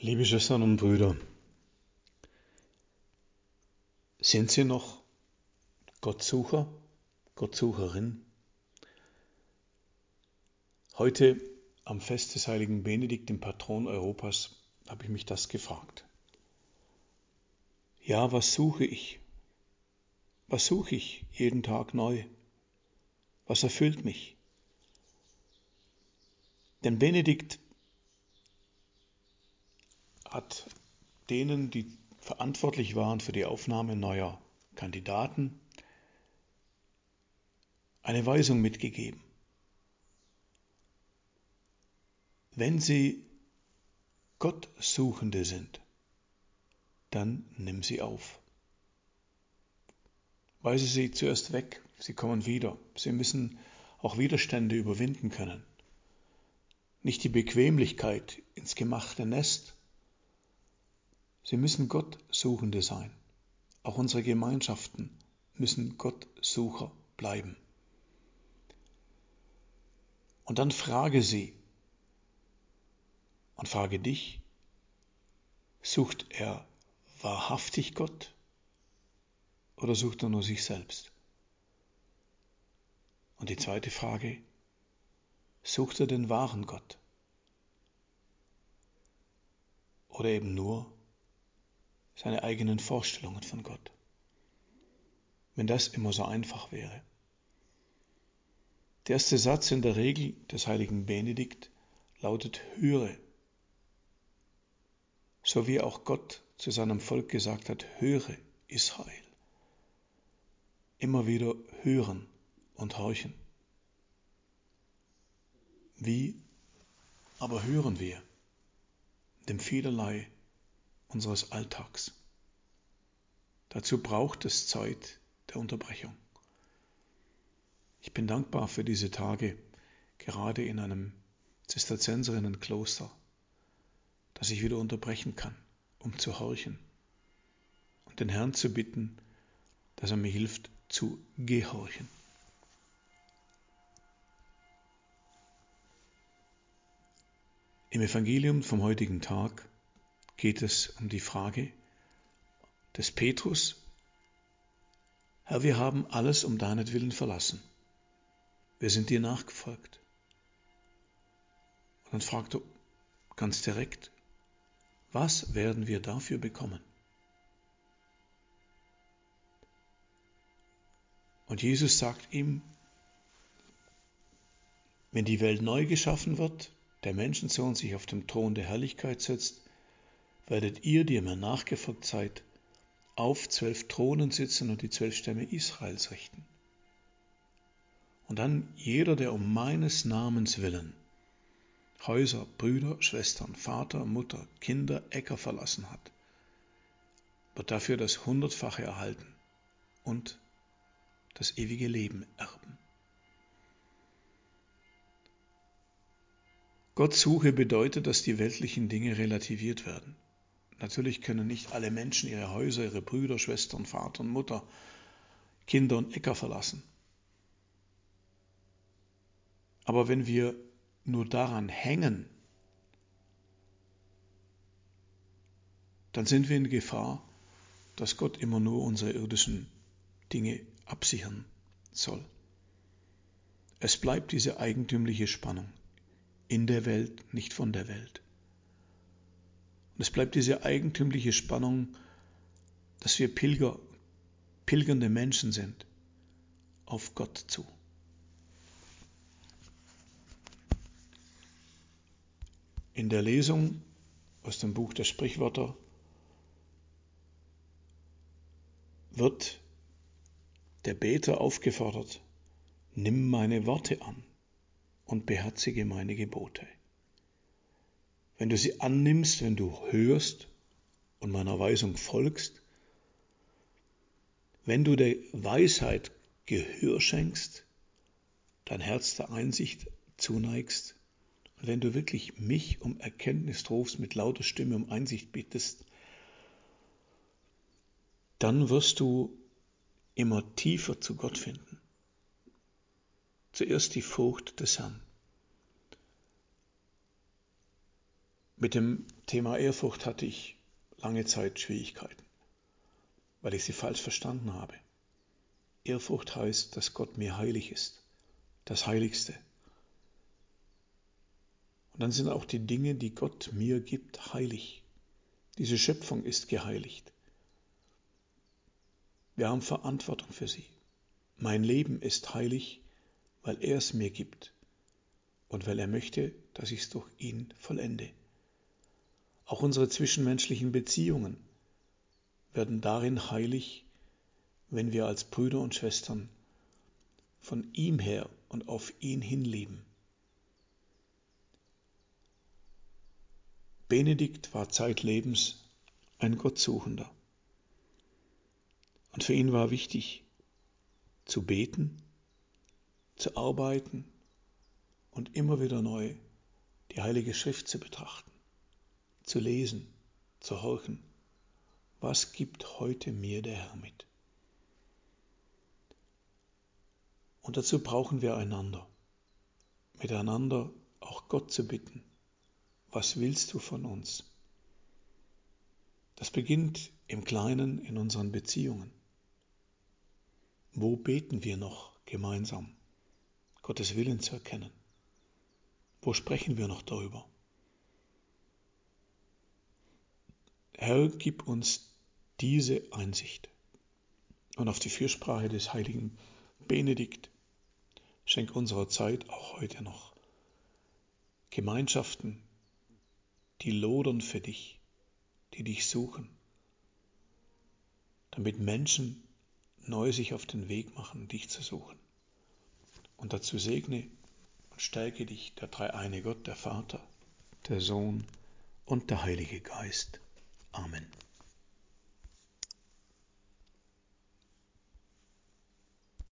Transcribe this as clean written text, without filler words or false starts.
Liebe Schwestern und Brüder, sind Sie noch Gottsucher, Gottsucherin? Heute am Fest des heiligen Benedikt, dem Patron Europas, habe ich mich das gefragt. Ja, was suche ich? Was suche ich jeden Tag neu? Was erfüllt mich? Denn Benedikt hat denen, die verantwortlich waren für die Aufnahme neuer Kandidaten, eine Weisung mitgegeben. Wenn sie Gottsuchende sind, dann nimm sie auf. Weise sie zuerst weg, sie kommen wieder. Sie müssen auch Widerstände überwinden können. Nicht die Bequemlichkeit ins gemachte Nest. Sie müssen Gottsuchende sein. Auch unsere Gemeinschaften müssen Gottsucher bleiben. Und dann frage sie und frage dich, sucht er wahrhaftig Gott oder sucht er nur sich selbst? Und die zweite Frage, sucht er den wahren Gott? Oder eben nur seine eigenen Vorstellungen von Gott? Wenn das immer so einfach wäre. Der erste Satz in der Regel des heiligen Benedikt lautet: Höre. So wie auch Gott zu seinem Volk gesagt hat: Höre, Israel. Immer wieder hören und horchen. Wie aber hören wir? Dem Vielerlei unseres Alltags. Dazu braucht es Zeit der Unterbrechung. Ich bin dankbar für diese Tage, gerade in einem Zisterzienserinnenkloster, dass ich wieder unterbrechen kann, um zu horchen und den Herrn zu bitten, dass er mir hilft zu gehorchen. Im Evangelium vom heutigen Tag geht es um die Frage des Petrus: Herr, wir haben alles um deinetwillen verlassen. Wir sind dir nachgefolgt. Und dann fragt er ganz direkt: Was werden wir dafür bekommen? Und Jesus sagt ihm: Wenn die Welt neu geschaffen wird, der Menschensohn sich auf dem Thron der Herrlichkeit setzt, werdet ihr, die ihr mir nachgefolgt seid, auf 12 Thronen sitzen und die 12 Stämme Israels richten. Und dann jeder, der um meines Namens willen Häuser, Brüder, Schwestern, Vater, Mutter, Kinder, Äcker verlassen hat, wird dafür das 100-fache erhalten und das ewige Leben erben. Gottsuche bedeutet, dass die weltlichen Dinge relativiert werden. Natürlich können nicht alle Menschen ihre Häuser, ihre Brüder, Schwestern, Vater und Mutter, Kinder und Äcker verlassen. Aber wenn wir nur daran hängen, dann sind wir in Gefahr, dass Gott immer nur unsere irdischen Dinge absichern soll. Es bleibt diese eigentümliche Spannung: in der Welt, nicht von der Welt. Und es bleibt diese eigentümliche Spannung, dass wir pilgernde Menschen sind, auf Gott zu. In der Lesung aus dem Buch der Sprichwörter wird der Beter aufgefordert: Nimm meine Worte an und beherzige meine Gebote. Wenn du sie annimmst, wenn du hörst und meiner Weisung folgst, wenn du der Weisheit Gehör schenkst, dein Herz der Einsicht zuneigst, und wenn du wirklich mich um Erkenntnis rufst, mit lauter Stimme um Einsicht bittest, dann wirst du immer tiefer zu Gott finden. Zuerst die Furcht des Herrn. Mit dem Thema Ehrfurcht hatte ich lange Zeit Schwierigkeiten, weil ich sie falsch verstanden habe. Ehrfurcht heißt, dass Gott mir heilig ist, das Heiligste. Und dann sind auch die Dinge, die Gott mir gibt, heilig. Diese Schöpfung ist geheiligt. Wir haben Verantwortung für sie. Mein Leben ist heilig, weil er es mir gibt und weil er möchte, dass ich es durch ihn vollende. Auch unsere zwischenmenschlichen Beziehungen werden darin heilig, wenn wir als Brüder und Schwestern von ihm her und auf ihn hin leben. Benedikt war zeitlebens ein Gottsuchender. Und für ihn war wichtig, zu beten, zu arbeiten und immer wieder neu die Heilige Schrift zu betrachten, zu lesen, zu horchen. Was gibt heute mir der Herr mit? Und dazu brauchen wir einander, miteinander auch Gott zu bitten. Was willst du von uns? Das beginnt im Kleinen in unseren Beziehungen. Wo beten wir noch gemeinsam, Gottes Willen zu erkennen? Wo sprechen wir noch darüber? Herr, gib uns diese Einsicht. Und auf die Fürsprache des heiligen Benedikt schenk unserer Zeit auch heute noch Gemeinschaften, die lodern für dich, die dich suchen, damit Menschen neu sich auf den Weg machen, dich zu suchen. Und dazu segne und stärke dich der dreieine Gott, der Vater, der Sohn und der Heilige Geist. Amen.